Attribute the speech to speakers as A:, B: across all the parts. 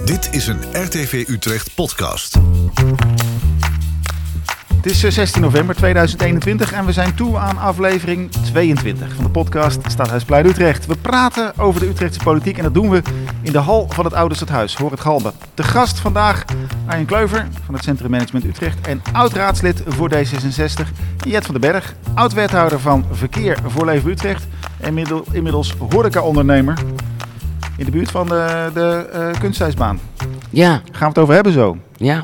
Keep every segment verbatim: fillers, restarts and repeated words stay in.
A: Dit is een R T V Utrecht podcast.
B: Het is zestien november tweeduizend eenentwintig en we zijn toe aan aflevering tweeëntwintig van de podcast Stadhuisplein Utrecht. We praten over de Utrechtse politiek en dat doen we in de hal van het Oude Stadhuis, Hoor het Galmen. De gast vandaag Arjen Kleuver van het Centrum Management Utrecht en oud-raadslid voor D zesenzestig. En Jet van den Berg, oud-wethouder van Verkeer voor Leven Utrecht en middel, inmiddels horeca-ondernemer in de buurt van de, de uh, kunstijsbaan.
C: Ja.
B: Gaan we het over hebben zo.
C: Ja.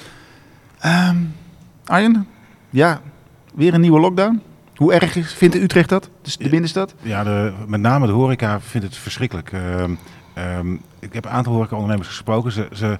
B: Um, Arjen, ja, weer een nieuwe lockdown. Hoe erg is, vindt Utrecht dat, dus de binnenstad?
D: Ja, de, met name de horeca vindt het verschrikkelijk. Uh, um, ik heb een aantal horeca-ondernemers gesproken. Ze, ze,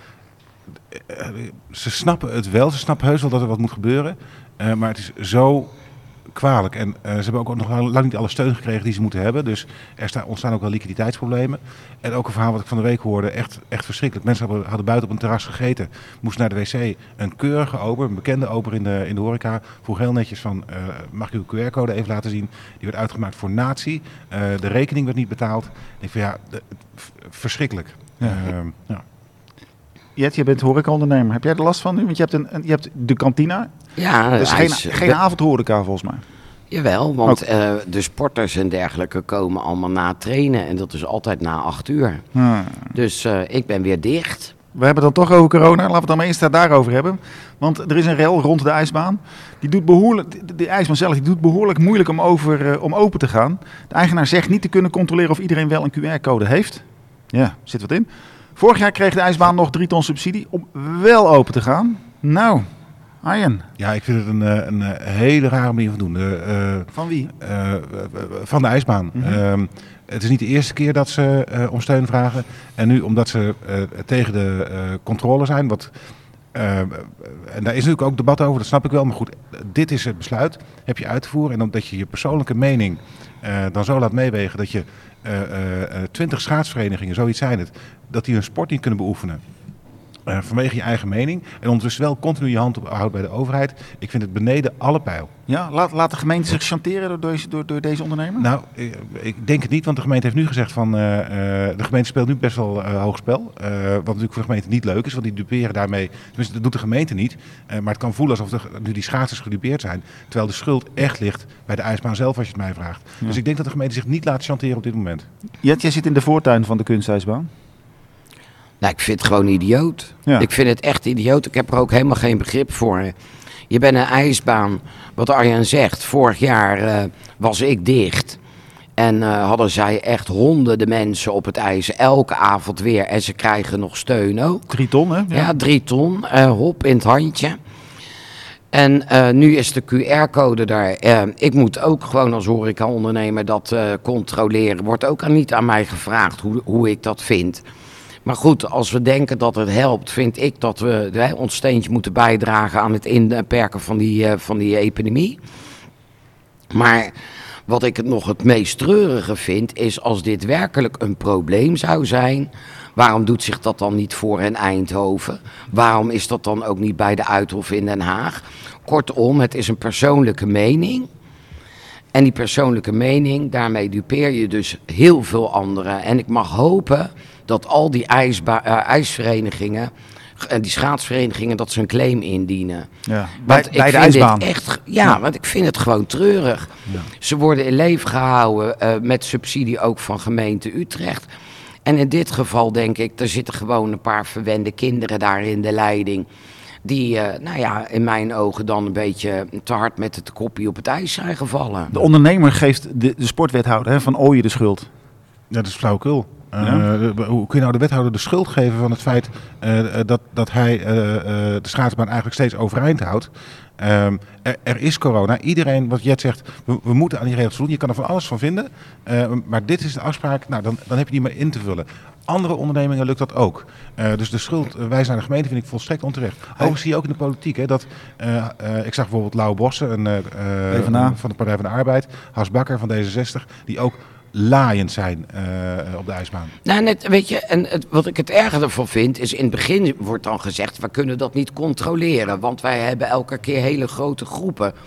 D: uh, ze snappen het wel, ze snappen heus wel dat er wat moet gebeuren. Uh, maar het is zo kwalijk. En uh, ze hebben ook nog lang niet alle steun gekregen die ze moeten hebben. Dus er sta, ontstaan ook wel liquiditeitsproblemen. En ook een verhaal wat ik van de week hoorde, echt, echt verschrikkelijk. Mensen hadden, hadden buiten op een terras gegeten, moesten naar de wc. Een keurige ober, een bekende ober in de, in de horeca, vroeg heel netjes van, uh, mag ik uw Q R-code even laten zien? Die werd uitgemaakt voor nazi. Uh, de rekening werd niet betaald. Ik denk van ja, de, f- verschrikkelijk.
B: Ja.
D: Uh, ja.
B: Jet, je bent horeca-ondernemer. Heb jij er last van nu? Want je hebt, een, een, je hebt de kantina.
C: Ja,
B: dus geen,
C: is,
B: geen avondhoreca volgens mij.
C: Jawel, want uh, de sporters en dergelijke komen allemaal na trainen. En dat is altijd na acht uur.
B: Hmm.
C: Dus uh, ik ben weer dicht.
B: We hebben het dan toch over corona. Laten we het dan maar eens daarover hebben. Want er is een rel rond de ijsbaan. Die doet behoorlijk, de, de ijsbaan zelf die doet behoorlijk moeilijk om, over, uh, om open te gaan. De eigenaar zegt niet te kunnen controleren of iedereen wel een Q R-code heeft. Ja, zit wat in. Vorig jaar kreeg de ijsbaan nog drie ton subsidie om wel open te gaan. Nou, Arjen.
D: Ja, ik vind het een, een, een hele rare manier van doen. Uh,
B: van wie?
D: Uh, van de ijsbaan. Mm-hmm. Uh, het is niet de eerste keer dat ze uh, om steun vragen. En nu omdat ze uh, tegen de uh, controle zijn. Wat, uh, en daar is natuurlijk ook debat over, dat snap ik wel. Maar goed, dit is het besluit. Heb je uit te voeren. En omdat je je persoonlijke mening uh, dan zo laat meewegen dat je twintig uh, uh, schaatsverenigingen, zoiets zijn het, dat die hun sport niet kunnen beoefenen. Uh, vanwege je eigen mening. En ondertussen wel continu je hand ophoudt bij de overheid. Ik vind het beneden alle pijl.
B: Ja, laat, laat de gemeente zich chanteren door, door, door, door deze ondernemer?
D: Nou, ik, ik denk het niet. Want de gemeente heeft nu gezegd van... Uh, uh, de gemeente speelt nu best wel uh, hoog spel. Uh, wat natuurlijk voor de gemeente niet leuk is. Want die duperen daarmee... Tenminste, dat doet de gemeente niet. Uh, maar het kan voelen alsof de, nu die schaatsers gedupeerd zijn. Terwijl de schuld echt ligt bij de ijsbaan zelf, als je het mij vraagt. Ja. Dus ik denk dat de gemeente zich niet laat chanteren op dit moment.
B: Jet, jij zit in de voortuin van de kunstijsbaan.
C: Nou, ik vind het gewoon idioot. Ja. Ik vind het echt idioot. Ik heb er ook helemaal geen begrip voor. Je bent een ijsbaan, wat Arjen zegt. Vorig jaar uh, was ik dicht. En uh, hadden zij echt honderden mensen op het ijs. Elke avond weer. En ze krijgen nog steun ook.
B: Drie ton, hè? Ja,
C: ja drie ton. Uh, hop, in het handje. En uh, nu is de Q R-code daar. Uh, ik moet ook gewoon als horeca-ondernemer dat uh, controleren. Wordt ook aan, niet aan mij gevraagd hoe, hoe ik dat vind. Maar goed, als we denken dat het helpt, vind ik dat we hè, ons steentje moeten bijdragen aan het inperken van die, uh, van die epidemie. Maar wat ik het nog het meest treurige vind, is als dit werkelijk een probleem zou zijn, waarom doet zich dat dan niet voor in Eindhoven? Waarom is dat dan ook niet bij de Uithof in Den Haag? Kortom, het is een persoonlijke mening. En die persoonlijke mening, daarmee dupeer je dus heel veel anderen. En ik mag hopen dat al die ijsba- uh, ijsverenigingen en die schaatsverenigingen, dat ze een claim indienen.
B: Ja, bij, bij de ijsbaan.
C: Echt, ja, ja, want ik vind het gewoon treurig. Ja. Ze worden in leven gehouden uh, met subsidie ook van gemeente Utrecht. En in dit geval denk ik, er zitten gewoon een paar verwende kinderen daar in de leiding. Die, uh, nou ja, in mijn ogen dan een beetje te hard met het koppie op het ijs zijn gevallen.
B: De ondernemer geeft de, de sportwethouder hè, van Ooyen de schuld.
D: Ja, dat is flauwekul. Uh, ja? de, hoe kun je nou de wethouder de schuld geven van het feit uh, dat, dat hij uh, uh, de schaatsbaan eigenlijk steeds overeind houdt? Um, er, er is corona. Iedereen, wat Jet zegt, we, we moeten aan die regels doen. Je kan er van alles van vinden. Uh, maar dit is de afspraak. Nou, dan, dan heb je die maar in te vullen. Andere ondernemingen lukt dat ook. Uh, dus de schuld uh, wijzen naar de gemeente vind ik volstrekt onterecht. Overigens zie je ook in de politiek hè, dat... Uh, uh, ik zag bijvoorbeeld Lau Bossen een, uh, uh, van de Partij van de Arbeid. Has Bakker van D zesenzestig. Die ook laaiend zijn uh, op de ijsbaan.
C: Nou, net, weet je, en het, wat ik het erger ervan vind, is in het begin wordt dan gezegd, we kunnen dat niet controleren, want wij hebben elke keer hele grote groepen.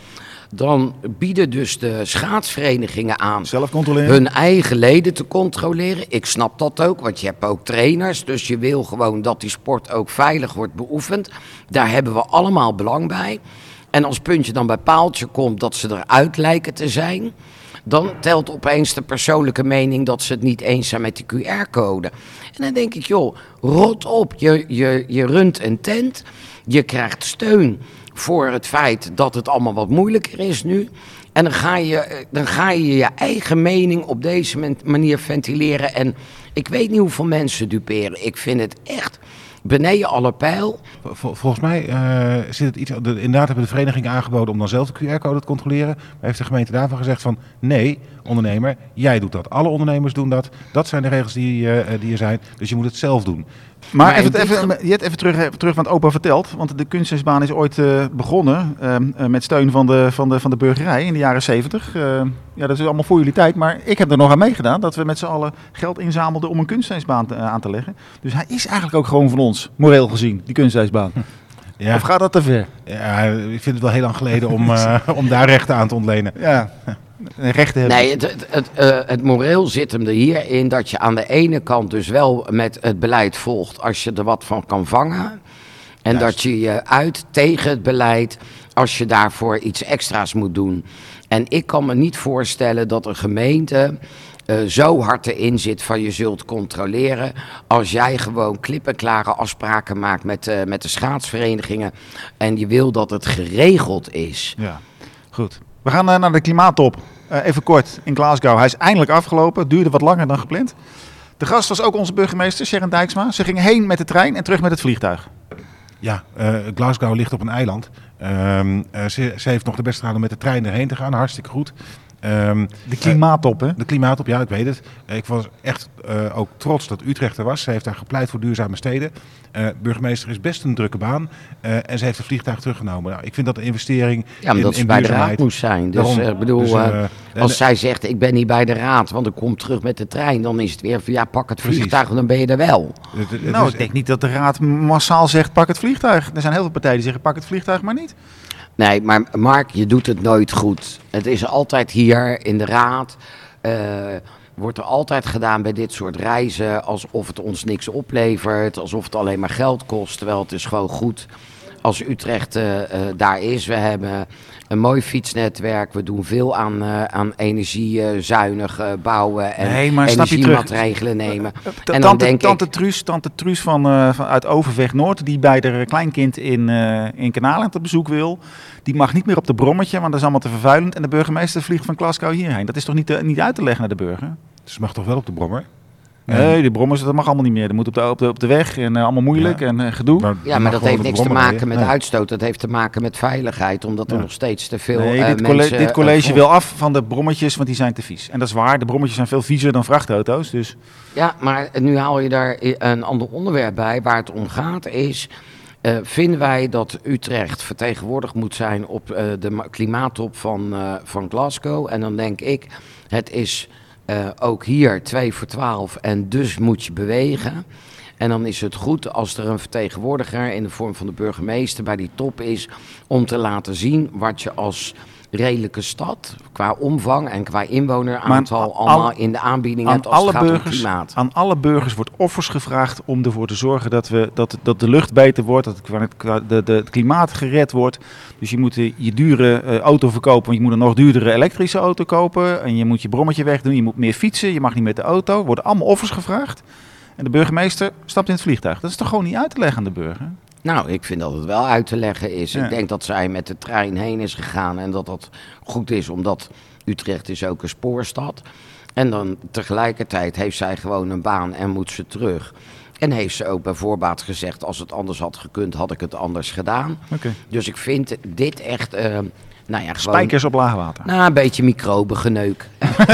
C: dan bieden dus de schaatsverenigingen aan
B: Zelf controleren.
C: hun eigen leden te controleren. Ik snap dat ook, want je hebt ook trainers. Dus je wil gewoon dat die sport ook veilig wordt beoefend. Daar hebben we allemaal belang bij. En als puntje dan bij paaltje komt dat ze eruit lijken te zijn, dan telt opeens de persoonlijke mening dat ze het niet eens zijn met die Q R-code. En dan denk ik, joh, rot op. Je, je, je runt een tent, je krijgt steun voor het feit dat het allemaal wat moeilijker is nu. En dan ga je dan ga je, je eigen mening op deze manier ventileren. En ik weet niet hoeveel mensen duperen. Ik vind het echt beneden alle pijl.
D: Vol, volgens mij uh, zit het iets. De, inderdaad hebben de verenigingen aangeboden om dan zelf de Q R-code te controleren. Maar heeft de gemeente daarvan gezegd van nee, ondernemer, jij doet dat. Alle ondernemers doen dat. Dat zijn de regels die, uh, die er zijn. Dus je moet het zelf doen.
B: Maar,
C: Maar
B: even,
C: in dit
B: even, Jet, even terug, even terug wat opa vertelt. Want de kunstijsbaan is ooit uh, begonnen uh, uh, met steun van de, van, de, van de burgerij in de jaren zeventig. Uh, ja, dat is allemaal voor jullie tijd. Maar ik heb er nog aan meegedaan dat we met z'n allen geld inzamelden om een kunstijsbaan te, uh, aan te leggen. Dus hij is eigenlijk ook gewoon van ons, moreel gezien, die kunstijsbaan.
D: Ja.
B: Of gaat dat te ver?
D: Ja, ik vind het wel heel lang geleden om, uh, om daar rechten aan te ontlenen.
B: Ja, rechten hebben.
C: Nee, het, het, het, uh, het moreel zit hem er hierin dat je aan de ene kant dus wel met het beleid volgt als je er wat van kan vangen. En
D: Juist.
C: dat je je uit tegen het beleid als je daarvoor iets extra's moet doen. En ik kan me niet voorstellen dat een gemeente uh, zo hard erin zit van je zult controleren als jij gewoon klippenklare afspraken maakt met, uh, met de schaatsverenigingen en je wil dat het geregeld is.
B: Ja, goed. We gaan uh, naar de klimaattop. Uh, even kort, in Glasgow. Hij is eindelijk afgelopen. Het duurde wat langer dan gepland. De gast was ook onze burgemeester, Sharon Dijksma. Ze ging heen met de trein en terug met het vliegtuig.
D: Ja, uh, Glasgow ligt op een eiland. Um, uh, ze, ze heeft nog de beste gedaan om met de trein erheen te gaan. Hartstikke goed. Um,
B: De klimaattop, hè?
D: De klimaattop, ja, ik weet het. Ik was echt uh, ook trots dat Utrecht er was. Ze heeft daar gepleit voor duurzame steden. Uh, burgemeester is best een drukke baan. Uh, en ze heeft het vliegtuig teruggenomen. Nou, ik vind dat een investering
C: Ja, maar
D: in,
C: dat ze
D: in
C: bij de
D: duurzaamheid.
C: raad moest zijn. Dus
D: Daarom.
C: ik bedoel,
D: Dus,
C: uh,
D: uh,
C: als
D: en-
C: zij zegt ik ben niet bij de raad, want ik kom terug met de trein, dan is het weer van ja, pak het
D: Precies.
C: vliegtuig en dan ben je er wel.
D: Het- het
B: Nou,
D: is-
B: ik denk niet dat de raad massaal zegt pak het vliegtuig. Er zijn heel veel partijen die zeggen pak het vliegtuig maar niet.
C: Nee, maar Mark, je doet het nooit goed. Het is altijd hier in de raad, uh, wordt er altijd gedaan bij dit soort reizen alsof het ons niks oplevert, alsof het alleen maar geld kost, terwijl het is gewoon goed als Utrecht uh, uh, daar is. We hebben een mooi fietsnetwerk, we doen veel aan, uh, aan energiezuinig uh, bouwen en
B: Nee, maar snap je terug?
C: energiemaatregelen nemen.
B: T-
C: En dan
B: Tante,
C: denk
B: tante
C: ik,
B: Truus, tante Truus van, uh, van, uit Overvecht Noord, die bij haar kleinkind in, uh, in Kanaland op bezoek wil, die mag niet meer op de brommetje, want dat is allemaal te vervuilend. En de burgemeester vliegt van Glasgow hierheen. Dat is toch niet, te, niet uit te leggen naar de burger?
D: Ze mag toch wel op de brommer?
B: Nee, de brommers, dat mag allemaal niet meer. Dat moet op de, op de, op de weg en uh, allemaal moeilijk
D: Ja.
B: en uh, gedoe.
D: Maar
C: ja,
D: je
C: maar
D: mag
C: dat
D: gewoon
C: heeft
D: op de
C: niks te
D: brommer
C: maken
D: rijden.
C: met
D: Nee.
C: uitstoot. Dat heeft te maken met veiligheid, omdat er
D: Ja.
C: nog steeds te veel
B: Nee,
C: uh,
B: dit, colle-
C: mensen...
B: dit college
C: uh,
B: wil af van de brommetjes, want die zijn te vies. En dat is waar, de brommetjes zijn veel viezer dan vrachtauto's. Dus
C: Ja, maar nu haal je daar een ander onderwerp bij. Waar het om gaat is, uh, vinden wij dat Utrecht vertegenwoordigd moet zijn op uh, de ma- klimaattop van, uh, van Glasgow. En dan denk ik, het is uh, ook hier twee voor twaalf en dus moet je bewegen. En dan is het goed als er een vertegenwoordiger in de vorm van de burgemeester bij die top is, om te laten zien wat je als redelijke stad, qua omvang en qua inwoneraantal,
B: Maar al-
C: allemaal in de aanbieding
B: aan
C: hebt als
B: alle,
C: het gaat om
B: burgers,
C: klimaat.
B: aan alle burgers wordt offers gevraagd om ervoor te zorgen dat, we, dat, dat de lucht beter wordt, dat het, kwa- kwa- de, de, het klimaat gered wordt. Dus je moet eh, je dure eh, auto verkopen, want je moet een nog duurdere elektrische auto kopen. En je moet je brommetje wegdoen, je moet meer fietsen, je mag niet met de auto. Er worden allemaal offers gevraagd. En de burgemeester stapt in het vliegtuig. Dat is toch gewoon niet uit te leggen aan de burger?
C: Nou, ik vind dat het wel uit te leggen is.
B: Ja.
C: Ik denk dat zij met de trein heen is gegaan en dat dat goed is, omdat Utrecht is ook een spoorstad. En dan tegelijkertijd heeft zij gewoon een baan en moet ze terug. En heeft ze ook bij voorbaat gezegd, als het anders had gekund, had ik het anders gedaan.
B: Oké.
C: Dus ik vind dit echt, uh, nou ja, gewoon...
B: Spijkers op laag water.
C: Nou, een beetje microbegeneuk.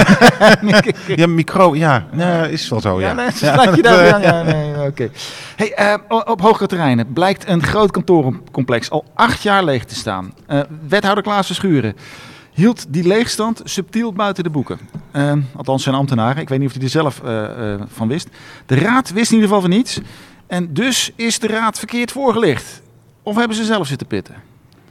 D: Ja, micro, ja, nee, is wel zo, ja.
B: Ja, nee, sluit je daar aan. Ja, nee, oké. Hey, uh, op hogere terreinen blijkt een groot kantorencomplex al acht jaar leeg te staan. Uh, wethouder Klaas Verschuren hield die leegstand subtiel buiten de boeken. Uh, althans zijn ambtenaren. Ik weet niet of hij er zelf uh, uh, van wist. De raad wist in ieder geval van niets. En dus is de raad verkeerd voorgelicht. Of hebben ze zelf zitten pitten?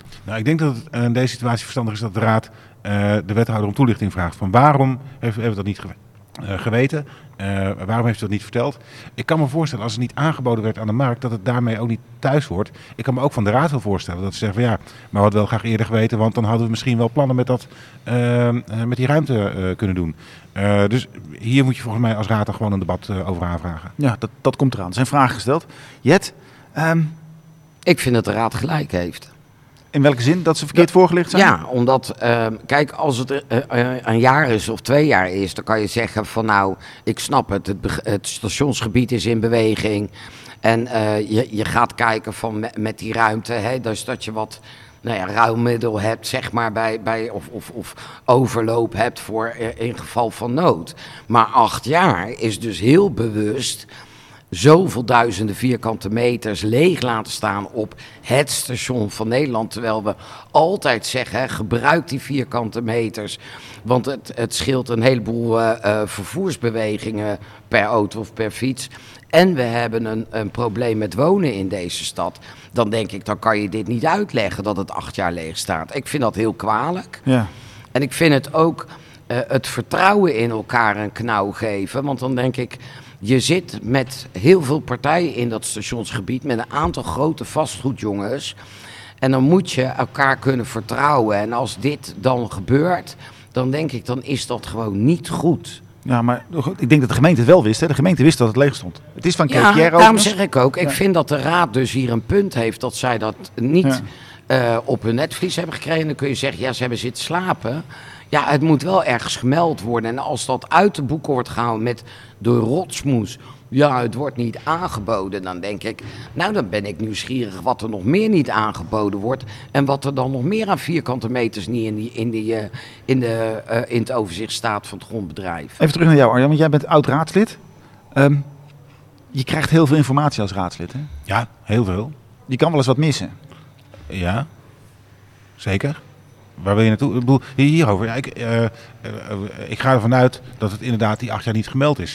D: Nou, ik denk dat het in deze situatie verstandig is dat de Raad uh, de wethouder om toelichting vraagt. Van waarom heeft, heeft dat niet ge- uh, geweten? Uh, waarom heeft u dat niet verteld? Ik kan me voorstellen, als het niet aangeboden werd aan de markt, dat het daarmee ook niet thuis hoort. Ik kan me ook van de Raad wel voorstellen dat ze zeggen van ja, maar we hadden wel graag eerder geweten, want dan hadden we misschien wel plannen met, dat, uh, uh, met die ruimte uh, kunnen doen. Uh, dus hier moet je volgens mij als Raad dan gewoon een debat uh, over aanvragen.
B: Ja, dat, dat komt eraan. Er zijn vragen gesteld. Jet, um,
C: Ik vind dat de Raad gelijk heeft.
B: in welke zin? Dat ze verkeerd
C: Ja.
B: voorgelegd zijn?
C: Ja, omdat, uh, kijk, als het uh, uh, een jaar is of twee jaar is, dan kan je zeggen van nou, ik snap het, het, be- het stationsgebied is in beweging. En uh, je, je gaat kijken van met, met die ruimte, hè, dus dat je wat nou ja, ruilmiddel hebt, zeg maar, bij, bij, of, of, of overloop hebt voor uh, in geval van nood. Maar acht jaar is dus heel bewust zoveel duizenden vierkante meters leeg laten staan op het station van Nederland. Terwijl we altijd zeggen, hè, gebruik die vierkante meters. Want het, het scheelt een heleboel uh, uh, vervoersbewegingen per auto of per fiets. En we hebben een, een probleem met wonen in deze stad. Dan denk ik, dan kan je dit niet uitleggen dat het acht jaar leeg staat. Ik vind dat heel kwalijk.
B: Ja.
C: En ik vind het ook uh, het vertrouwen in elkaar een knauw geven. Want dan denk ik, je zit met heel veel partijen in dat stationsgebied, met een aantal grote vastgoedjongens. En dan moet je elkaar kunnen vertrouwen. En als dit dan gebeurt, dan denk ik, dan is dat gewoon niet goed.
B: Ja, maar goed, ik denk dat de gemeente het wel wist. Hè? De gemeente wist dat het leeg stond. Het is van K P R
C: Ja,
B: overigens.
C: daarom zeg ik ook, ik
B: Ja.
C: vind dat de Raad dus hier een punt heeft dat zij dat niet
B: Ja.
C: uh, op hun netvlies hebben gekregen. Dan kun je zeggen, ja, ze hebben zitten slapen. Ja, het moet wel ergens gemeld worden. En als dat uit de boeken wordt gehouden met de rotsmoes, ja, het wordt niet aangeboden, dan denk ik, nou, dan ben ik nieuwsgierig wat er nog meer niet aangeboden wordt. En wat er dan nog meer aan vierkante meters niet in, die, in, die, uh, in, de, uh, in het overzicht staat van het grondbedrijf.
B: Even terug naar jou, Arjan, want jij bent oud-raadslid. Um, je krijgt heel veel informatie als raadslid. Hè?
D: Ja, heel veel.
B: Je kan wel eens wat missen.
D: Ja, zeker. Waar wil je naartoe? Ik bedoel, hierover. Ja, ik, uh, uh, ik ga ervan uit dat het inderdaad die acht jaar niet gemeld is.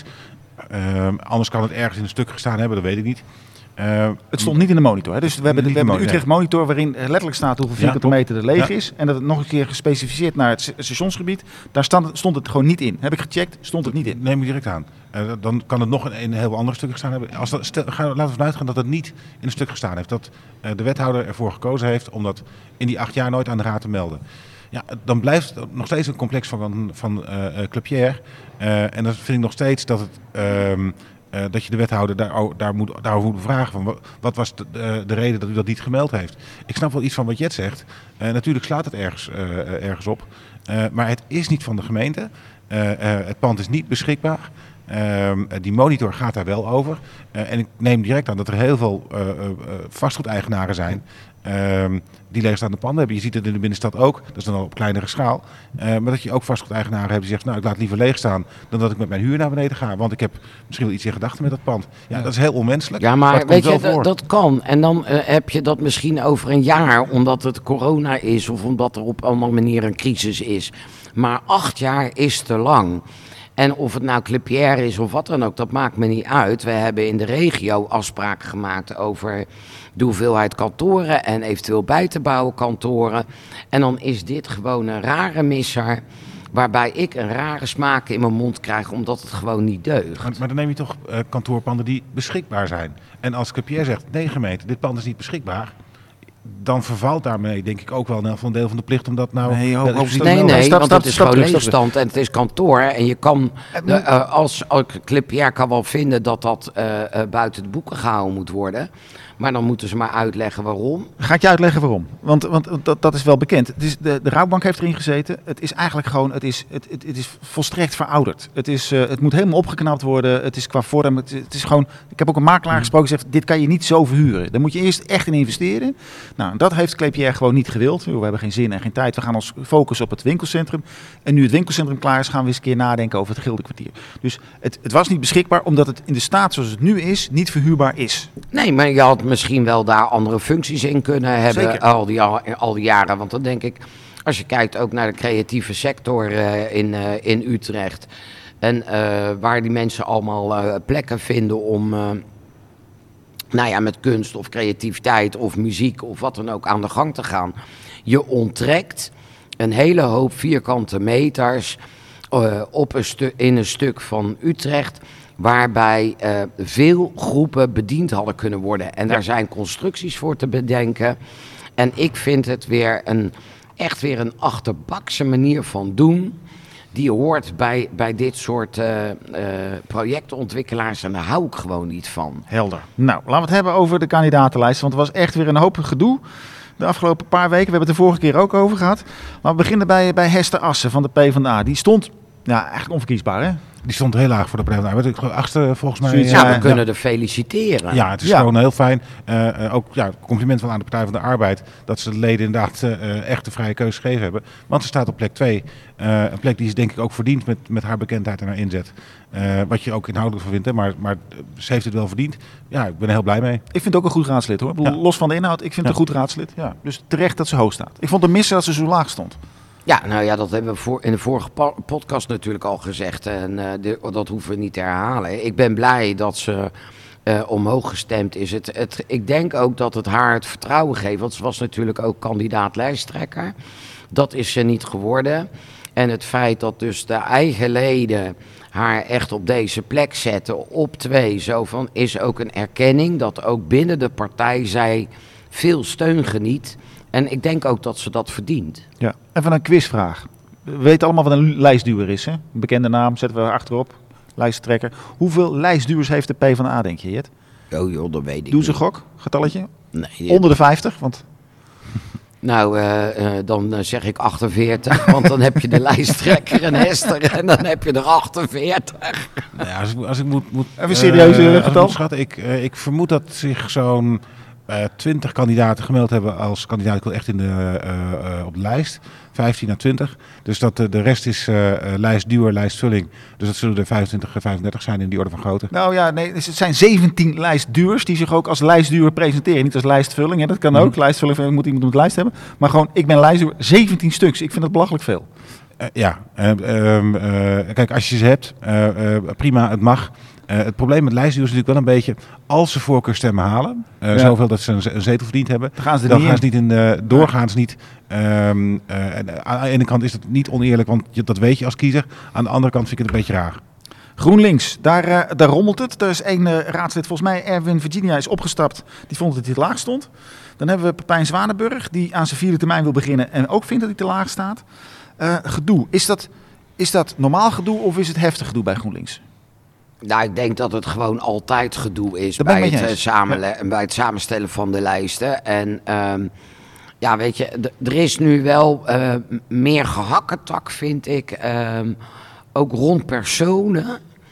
D: Uh, anders kan het ergens in een stuk gestaan hebben, dat weet ik niet. Uh,
B: Het stond niet in de monitor. Hè? Dus we hebben de, we
D: Niet
B: hebben de
D: de
B: Utrecht monitor waarin letterlijk staat hoeveel
D: Ja,
B: vierkante
D: klopt.
B: meter er leeg
D: Ja.
B: is. En dat het nog een keer gespecificeerd naar het st- stationsgebied. Daar stond, stond het gewoon niet in. Heb ik gecheckt, stond het niet in.
D: Neem ik direct aan. Uh, dan kan het nog in een heel ander stuk gestaan hebben. Als dat, stel, ga, laten we ervan uitgaan dat het niet in een stuk gestaan heeft. Dat uh, de wethouder ervoor gekozen heeft om dat in die acht jaar nooit aan de raad te melden. Ja, dan blijft het nog steeds een complex van, van uh, Klépierre. Uh, en dan vind ik nog steeds dat het... Um, Uh, dat je de wethouder daar, daar moet, daarover moet bevragen. Van wat, wat was de, uh, de reden dat u dat niet gemeld heeft? Ik snap wel iets van wat Jet zegt. Uh, natuurlijk slaat het ergens, uh, uh, ergens op. Uh, maar het is niet van de gemeente. Uh, uh, het pand is niet beschikbaar. Uh, die monitor gaat daar wel over. Uh, en ik neem direct aan dat er heel veel uh, uh, vastgoedeigenaren zijn Uh, die leegstaande panden hebben. Je ziet het in de binnenstad ook. Dat is dan al op kleinere schaal. Uh, maar dat je ook vastgoedeigenaren hebt die zeggen, nou, ik laat liever leeg staan dan dat ik met mijn huur naar beneden ga. Want ik heb misschien wel iets in gedachten met dat pand. Ja, dat is heel onmenselijk.
C: Ja, maar,
D: het
C: weet
D: komt
C: je,
D: wel
C: dat,
D: voor.
C: dat kan. En dan uh, heb je dat misschien over een jaar, omdat het corona is of omdat er op een andere manier een crisis is. Maar acht jaar is te lang. En of het nou Klépierre is of wat dan ook, dat maakt me niet uit. We hebben in de regio afspraken gemaakt over de hoeveelheid kantoren en eventueel bij te bouwen kantoren. En dan is dit gewoon een rare misser, waarbij ik een rare smaak in mijn mond krijg, omdat het gewoon niet deugt.
D: Maar, maar dan neem je toch uh, kantoorpanden die beschikbaar zijn. En als Klépierre zegt, nee gemeente, dit pand is niet beschikbaar, dan vervalt daarmee denk ik ook wel een een deel van de plicht om dat nou...
B: Nee, ho-
D: dat
B: ho,
D: is-
B: stap-
C: Nee, nee,
B: stap-
C: want
B: stap-
C: het is
B: stap
C: gewoon
B: terug, stap
C: leegstand en het is kantoor. En je kan, de, uh, als, als Klépierre kan wel vinden dat dat uh, uh, buiten de boeken gehouden moet worden. Maar dan moeten ze maar uitleggen waarom.
B: Ga ik je uitleggen waarom? Want, want dat, dat is wel bekend. Het is de, de Rabobank heeft erin gezeten. Het is eigenlijk gewoon, het is, het, het, het is volstrekt verouderd. Het, is, uh, het moet helemaal opgeknapt worden. Het is qua vorm. Het, het is gewoon, ik heb ook een makelaar gesproken die zegt, dit kan je niet zo verhuren. Daar moet je eerst echt in investeren. Nou, dat heeft Klépierre gewoon niet gewild. We hebben geen zin en geen tijd. We gaan ons focussen op het winkelcentrum. En nu het winkelcentrum klaar is, gaan we eens een keer nadenken over het Gildenkwartier. Dus het, het was niet beschikbaar, omdat het in de staat zoals het nu is, niet verhuurbaar is.
C: Nee, maar je had misschien wel daar andere functies in kunnen hebben
B: Zeker.
C: al die, al die jaren. Want dan denk ik, als je kijkt ook naar de creatieve sector uh, in, uh, in Utrecht. En uh, waar die mensen allemaal uh, plekken vinden om uh, nou ja, met kunst of creativiteit of muziek of wat dan ook aan de gang te gaan. Je onttrekt een hele hoop vierkante meters uh, op een stu- in een stuk van Utrecht, waarbij uh, veel groepen bediend hadden kunnen worden. En daar zijn constructies voor te bedenken. En ik vind het weer een, echt weer een achterbakse manier van doen, die hoort bij, bij dit soort uh, uh, projectontwikkelaars, en daar hou ik gewoon niet van.
B: Helder. Nou, laten we het hebben over de kandidatenlijst, want er was echt weer een hoop gedoe de afgelopen paar weken. We hebben het de vorige keer ook over gehad. Maar we beginnen bij, bij Hester Assen van de PvdA. Die stond ja, eigenlijk onverkiesbaar, hè?
D: Die stond heel laag voor de PvdA. Ik geloof achtste volgens mij.
B: Zoiets,
C: Ja,
B: ja,
C: we
B: ja.
C: kunnen er feliciteren.
D: Ja, het is
B: Ja.
D: gewoon heel fijn. Uh, uh, ook ja, compliment van aan de Partij van de Arbeid dat ze de leden inderdaad uh, echt de vrije keuze gegeven hebben. Want ze staat op plek twee. Uh, een plek die ze denk ik ook verdient met, met haar bekendheid en haar inzet. Uh, wat je ook inhoudelijk van vindt, hè. Maar, maar ze heeft het wel verdiend. Ja, ik ben er heel blij mee.
B: Ik vind het ook een goed raadslid, hoor. Ik bedoel,
D: Ja.
B: los van de inhoud, ik vind het
D: Ja.
B: een goed raadslid. Ja. Dus terecht dat ze hoog staat. Ik vond het missen dat ze zo laag stond.
C: Ja, nou ja, dat hebben we voor, in de vorige pa- podcast natuurlijk al gezegd. En uh, de, dat hoeven we niet te herhalen. Ik ben blij dat ze uh, omhoog gestemd is. Het, het, ik denk ook dat het haar het vertrouwen geeft. Want ze was natuurlijk ook kandidaat lijsttrekker. Dat is ze niet geworden. En het feit dat dus de eigen leden haar echt op deze plek zetten, op twee, zo van, is ook een erkenning dat ook binnen de partij zij veel steun geniet. En ik denk ook dat ze dat verdient.
B: Ja. Even een quizvraag. We weten allemaal wat een lijstduwer is, hè? Een bekende naam zetten we achterop. Lijsttrekker. Hoeveel lijstduwers heeft de PvdA, denk je, Jet?
C: Oh joh, dat weet ik
B: Doe ze
C: niet.
B: gok, getalletje.
C: Nee,
B: Onder de vijftig, want
C: Nou, uh, uh, dan uh, zeg ik achtenveertig, want dan heb je de lijsttrekker en Hester en dan heb je er achtenveertig.
D: Nou ja, als, ik, als ik moet, moet
B: Even een serieus, uh,
D: als ik
B: getal?
D: moet schatten, ik, uh, ik vermoed dat zich zo'n twintig uh, kandidaten gemeld hebben als kandidaat. Ik wil echt in de, uh, uh, op de lijst. vijftien à twintig. Dus dat uh, de rest is uh, uh, lijstduwer, lijstvulling. Dus dat zullen er vijfentwintig, vijfendertig zijn in die orde van grootte.
B: nou ja, nee, het zijn zeventien lijstduwers die zich ook als lijstduwer presenteren. Niet als lijstvulling, hè? Dat kan ook. Mm. Lijstvulling moet iemand op de lijst hebben. Maar gewoon, ik ben lijstduwer, zeventien stuks. Ik vind dat belachelijk veel.
D: Uh, ja, uh, uh, uh, kijk, als je ze hebt, uh, uh, prima, het mag. Uh, het probleem met lijstduwers is natuurlijk wel een beetje, als ze voorkeurstemmen halen, uh, ja. zoveel dat ze een, een zetel verdiend hebben,
B: dan gaan ze,
D: dan
B: niet
D: gaan ze niet in de, doorgaans niet. Um, uh, en aan de ene kant is het niet oneerlijk, want je, dat weet je als kiezer. Aan de andere kant vind ik het een beetje raar.
B: GroenLinks, daar, uh, daar rommelt het. Er is één uh, raadslid, volgens mij Erwin Virginia, is opgestapt. Die vond dat hij te laag stond. Dan hebben we Pepijn Zwanenburg, die aan zijn vierde termijn wil beginnen en ook vindt dat hij te laag staat. Uh, gedoe, is dat, is dat normaal gedoe of is het heftig gedoe bij GroenLinks?
C: Nou, ik denk dat het gewoon altijd gedoe is
B: Dat ben
C: bij
B: ik met
C: het,
B: je
C: uh,
B: eens.
C: samenle-
B: Ja.
C: bij het samenstellen van de lijsten. En um, ja, weet je, d- er is nu wel uh, meer gehakketak, vind ik, um, ook rond personen.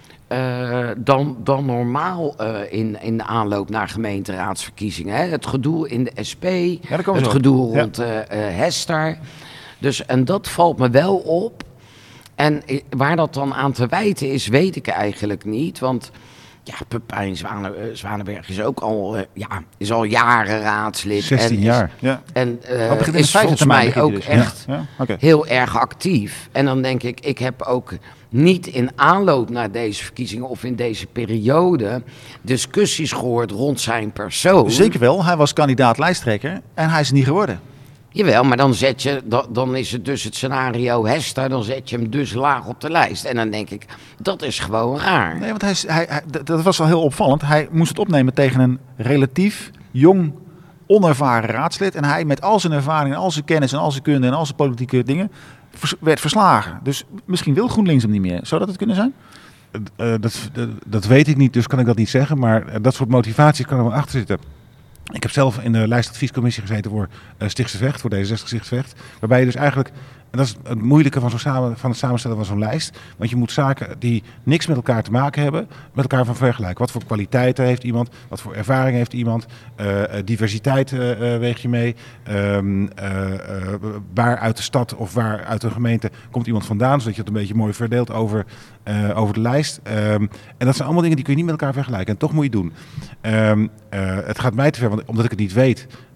C: Uh, dan, dan normaal uh, in, in de aanloop naar gemeenteraadsverkiezingen. Hè? Het gedoe in de S P,
B: Ja, daar komen
C: het
B: ze
C: gedoe
B: op. Ja.
C: rond uh, uh, Hester. Dus, en dat valt me wel op. En waar dat dan aan te wijten is, weet ik eigenlijk niet. Want ja, Pepijn Zwane, uh, Zwanenberg is ook al, uh, ja, is al jaren raadslid.
D: zestien
C: en
D: jaar.
C: Is,
B: Ja.
C: en uh,
B: Oh, begint in de
C: is
B: vijfde
C: volgens
B: termijn,
C: mij
B: begint
C: ook
B: hij dus.
C: echt
B: Ja. Ja? Okay.
C: heel erg actief. En dan denk ik, ik heb ook niet in aanloop naar deze verkiezingen of in deze periode discussies gehoord rond zijn persoon.
B: Zeker wel, hij was kandidaat lijsttrekker en hij is het niet geworden.
C: Jawel, maar dan, zet je, dan, dan is het dus het scenario Hester, dan zet je hem dus laag op de lijst. En dan denk ik, dat is gewoon raar.
B: Nee, want hij, is- hij, hij, d- dat was wel heel opvallend. Hij moest het opnemen tegen een relatief jong, onervaren raadslid. En hij met al zijn ervaring en al zijn kennis en al zijn kunde en al zijn politieke dingen vers- werd verslagen. Dus misschien wil GroenLinks hem niet meer. Zou dat het kunnen zijn?
D: Uh, dat, uh, dat weet ik niet, dus kan ik dat niet zeggen. Maar uh, dat soort motivaties kan er wel achter zitten. Ik heb zelf in de lijstadviescommissie gezeten voor uh, Stichtse Vecht, voor D zestig Stichtse Vecht. Waarbij je dus eigenlijk, en dat is het moeilijke van, zo'n samen, van het samenstellen van zo'n lijst. Want je moet zaken die niks met elkaar te maken hebben, met elkaar van vergelijken. Wat voor kwaliteiten heeft iemand, wat voor ervaring heeft iemand, uh, uh, diversiteit uh, uh, weeg je mee. Um, uh, uh, waar uit de stad of waar uit een gemeente komt iemand vandaan, zodat je het een beetje mooi verdeelt over, uh, over de lijst. Um, en dat zijn allemaal dingen die kun je niet met elkaar vergelijken. En toch moet je het doen. Um, uh, het gaat mij te ver, want omdat ik het niet weet,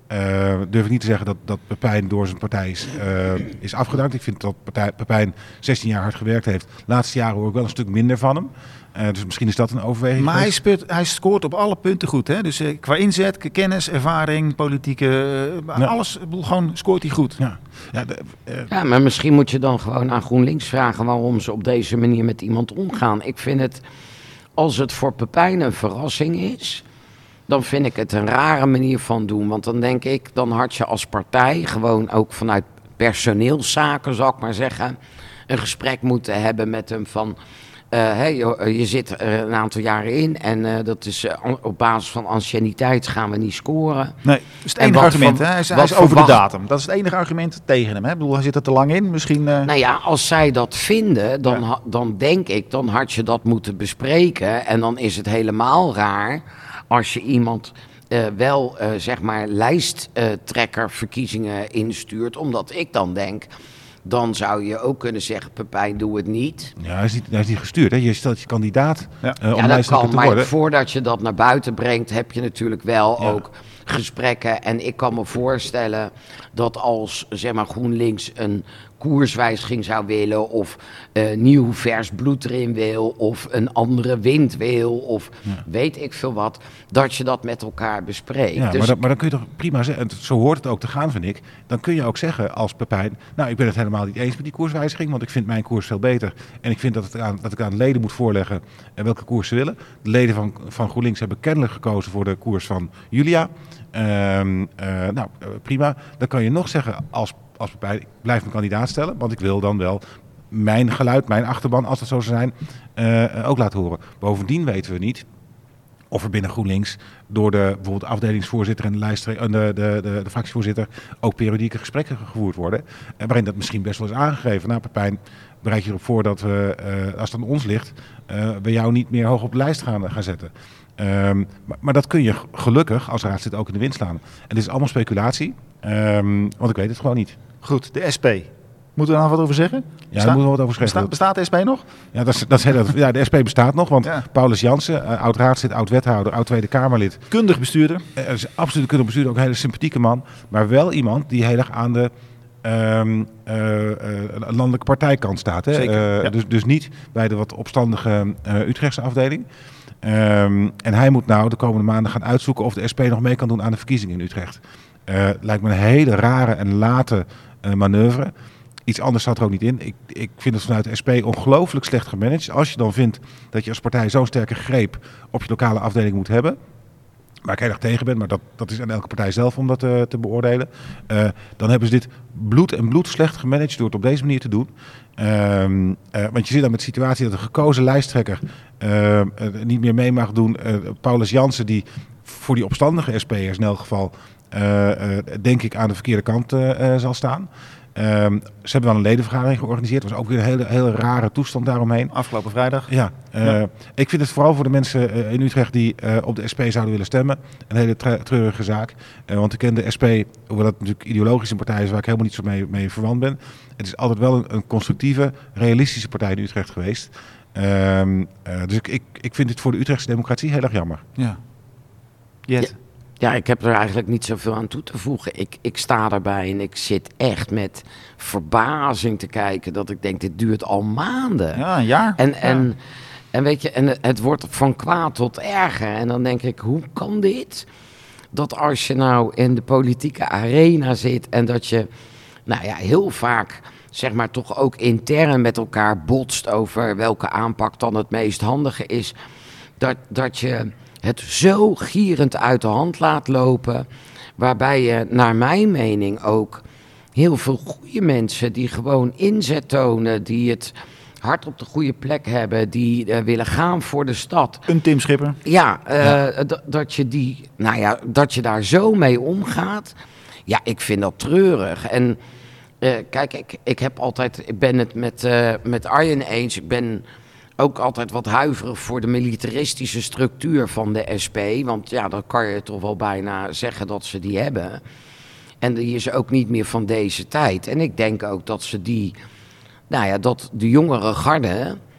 D: Uh, durf ik niet te zeggen dat, dat Pepijn door zijn partij is, uh, is afgedankt. Ik vind dat partij, Pepijn zestien jaar hard gewerkt heeft. De laatste jaren hoor ik wel een stuk minder van hem. Uh, dus misschien is dat een overweging.
B: Maar hij, speurt, hij scoort op alle punten goed. Hè? Dus uh, qua inzet, kennis, ervaring, politieke... Uh, ja. Alles, gewoon scoort hij goed.
D: Ja. Ja, de, uh...
C: ja, maar misschien moet je dan gewoon aan GroenLinks vragen waarom ze op deze manier met iemand omgaan. Ik vind het, als het voor Pepijn een verrassing is... dan vind ik het een rare manier van doen. Want dan denk ik, dan had je als partij gewoon ook vanuit personeelszaken, zal ik maar zeggen, een gesprek moeten hebben met hem van... Uh, hey, je zit er een aantal jaren in en uh, dat is uh, op basis van anciëniteit gaan we niet scoren.
B: Nee, dat is het enige argument. Van, hè? Hij is, hij is over verwacht... de datum. Dat is het enige argument tegen hem. Hè? Ik bedoel, hij zit er te lang in. Misschien. Uh...
C: Nou ja, als zij dat vinden, dan, ja. ha- dan denk ik, dan had je dat moeten bespreken. En dan is het helemaal raar als je iemand uh, wel, uh, zeg maar, lijsttrekkerverkiezingen instuurt, omdat ik dan denk... Dan zou je ook kunnen zeggen, Pepijn, doe het niet.
D: Ja, hij is niet, hij is niet gestuurd. Hè? Je stelt je kandidaat
C: ja.
D: uh, om
C: ja, dat kan,
D: te
C: maar
D: worden.
C: Voordat je dat naar buiten brengt, heb je natuurlijk wel ja. ook gesprekken. En ik kan me voorstellen dat als, zeg maar, GroenLinks een koerswijziging zou willen... of uh, nieuw vers bloed erin wil... of een andere wind wil... of ja. weet ik veel wat... dat je dat met elkaar bespreekt.
D: Ja,
C: dus
D: maar, dat, maar dan kun je toch prima zeggen... en zo hoort het ook te gaan, vind ik... dan kun je ook zeggen als Pepijn... nou, ik ben het helemaal niet eens met die koerswijziging... want ik vind mijn koers veel beter... en ik vind dat, het aan, dat ik aan de leden moet voorleggen... welke koers ze willen. De leden van, van GroenLinks hebben kennelijk gekozen... voor de koers van Julia... Um, uh, nou, prima. Dan kan je nog zeggen als, als Pepijn, ik blijf mijn kandidaat stellen, want ik wil dan wel mijn geluid, mijn achterban, als dat zo zou zijn, uh, ook laten horen. Bovendien weten we niet of er binnen GroenLinks door de bijvoorbeeld afdelingsvoorzitter en de, lijstre- de, de, de, de fractievoorzitter ook periodieke gesprekken gevoerd worden. En waarin dat misschien best wel is aangegeven. Nou, Pepijn, bereid je erop voor dat we, uh, als het aan ons ligt, uh, we jou niet meer hoog op de lijst gaan, gaan zetten. Um, maar, maar dat kun je gelukkig als raadslid ook in de wind slaan. En dit is allemaal speculatie, um, want ik weet het gewoon niet.
B: Goed, de S P. Moeten we daar nog wat over zeggen?
D: Ja, daar moeten we wat over zeggen.
B: Bestaat, bestaat de S P nog?
D: Ja, dat is, dat is heel, ja, de S P bestaat nog, want ja. Paulus Jansen, uh, oud-raadslid, oud-wethouder, oud-Tweede Kamerlid.
B: Kundig bestuurder.
D: Uh, is absoluut kundig bestuurder, ook een hele sympathieke man. Maar wel iemand die heel erg aan de um, uh, uh, landelijke partijkant staat. Hè?
B: Zeker,
D: uh,
B: ja.
D: dus, dus niet bij de wat opstandige uh, Utrechtse afdeling. Um, en hij moet nou de komende maanden gaan uitzoeken of de S P nog mee kan doen aan de verkiezingen in Utrecht. Uh, lijkt me een hele rare en late uh, manoeuvre. Iets anders staat er ook niet in. Ik, ik vind het vanuit de S P ongelooflijk slecht gemanaged. Als je dan vindt dat je als partij zo'n sterke greep op je lokale afdeling moet hebben, waar ik heel erg tegen ben, maar dat, dat is aan elke partij zelf om dat uh, te beoordelen. Uh, dan hebben ze dit bloed en bloed slecht gemanaged door het op deze manier te doen. Um, uh, want je zit dan met de situatie dat een gekozen lijsttrekker uh, uh, niet meer mee mag doen. Uh, Paulus Jansen, die voor die opstandige S P'ers in elk geval, uh, uh, denk ik, aan de verkeerde kant uh, uh, zal staan. Um, ze hebben dan een ledenvergadering georganiseerd. Het was ook weer een hele, hele rare toestand daaromheen.
B: Afgelopen vrijdag.
D: Ja, uh, ja. Ik vind het vooral voor de mensen uh, in Utrecht die uh, op de S P zouden willen stemmen een hele tre- treurige zaak. Uh, want ik ken de S P, hoewel dat natuurlijk ideologisch een partij is waar ik helemaal niet zo mee, mee verwant ben. Het is altijd wel een, een constructieve, realistische partij in Utrecht geweest. Um, uh, dus ik, ik, ik vind het voor de Utrechtse democratie heel erg jammer.
B: Ja. Yes.
C: Ja. Ja, ik heb er eigenlijk niet zoveel aan toe te voegen. Ik, ik sta erbij en ik zit echt met verbazing te kijken dat ik denk, dit duurt al maanden.
B: Ja, een jaar.
C: En,
B: ja.
C: en, en weet je, en het wordt van kwaad tot erger. En dan denk ik, hoe kan dit? Dat als je nou in de politieke arena zit en dat je, nou ja, heel vaak, zeg maar, toch ook intern met elkaar botst over welke aanpak dan het meest handige is, dat, dat je het zo gierend uit de hand laat lopen, waarbij je, naar mijn mening, ook heel veel goede mensen die gewoon inzet tonen, die het hart op de goede plek hebben, die uh, willen gaan voor de stad.
B: Een Tim Schipper.
C: Ja, uh, ja. D- dat je die, nou ja, dat je daar zo mee omgaat. Ja, ik vind dat treurig. En uh, kijk, ik, ik heb altijd, ik ben het met, uh, met Arjen eens. Ik ben ook altijd wat huiverig voor de militaristische structuur van de S P. Want ja, dan kan je toch wel bijna zeggen dat ze die hebben. En die is ook niet meer van deze tijd. En ik denk ook dat ze die, nou ja, dat de jongere garde,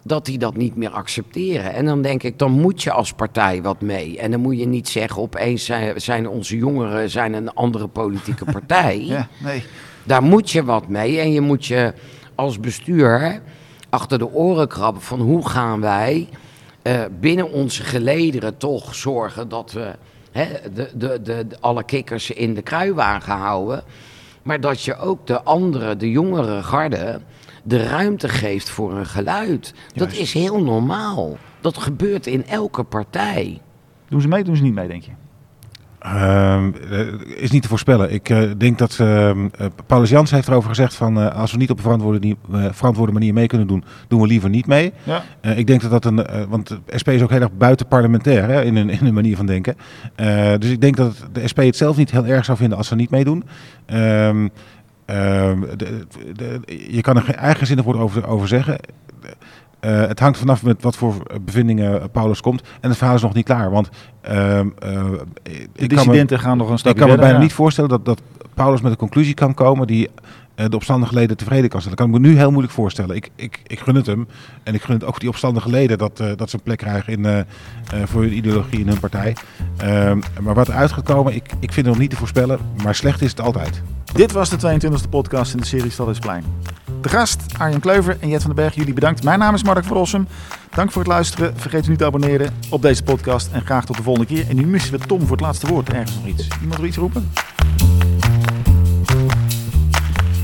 C: dat die dat niet meer accepteren. En dan denk ik, dan moet je als partij wat mee. En dan moet je niet zeggen, opeens zijn, zijn onze jongeren zijn een andere politieke partij.
B: Ja, nee.
C: Daar moet je wat mee. En je moet je als bestuur achter de oren krabben van hoe gaan wij uh, binnen onze gelederen toch zorgen dat we hè, de, de, de, de, alle kikkers in de kruiwagen houden. Maar dat je ook de andere, de jongere garde, de ruimte geeft voor een geluid. Dat
B: Juist.
C: is heel normaal. Dat gebeurt in elke partij.
B: Doen ze mee, doen ze niet mee, denk je?
D: Uh, is niet te voorspellen. Ik uh, denk dat uh, Paulus Jansen heeft erover gezegd van uh, als we niet op een verantwoorde, uh, verantwoorde manier mee kunnen doen, doen we liever niet mee. Ja. Uh, ik denk dat dat een, uh, want de S P is ook heel erg buitenparlementair hè, in, een, in een manier van denken. Uh, dus ik denk dat de S P het zelf niet heel erg zou vinden als ze niet meedoen. Uh, uh, de, de, je kan er geen eigen zinnig woord over, over zeggen. Uh, het hangt vanaf met wat voor bevindingen Paulus komt. En het verhaal is nog niet klaar. Want uh, uh,
B: de dissidenten gaan nog een stapje
D: Ik kan me
B: verder,
D: bijna
B: ja.
D: niet voorstellen dat, dat Paulus met een conclusie kan komen die uh, de opstandige leden tevreden kan stellen. Dat kan ik me nu heel moeilijk voorstellen. Ik, ik, ik gun het hem. En ik gun het ook die opstandige leden dat, uh, dat ze een plek krijgen in, uh, uh, voor hun ideologie in hun partij. Uh, maar wat eruit gaat komen, ik, ik vind het nog niet te voorspellen. Maar slecht is het altijd.
B: Dit was de tweeëntwintigste podcast in de serie Stadhuisplein. De gast, Arjen Kleuver en Jet van den Berg, jullie bedankt. Mijn naam is Mark van Rossum. Dank voor het luisteren. Vergeet u niet te abonneren op deze podcast. En graag tot de volgende keer. En nu missen we Tom voor het laatste woord. Ergens nog iets. Iemand wil iets roepen?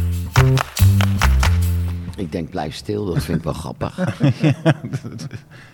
C: Ik denk, blijf stil. Dat vind ik wel grappig.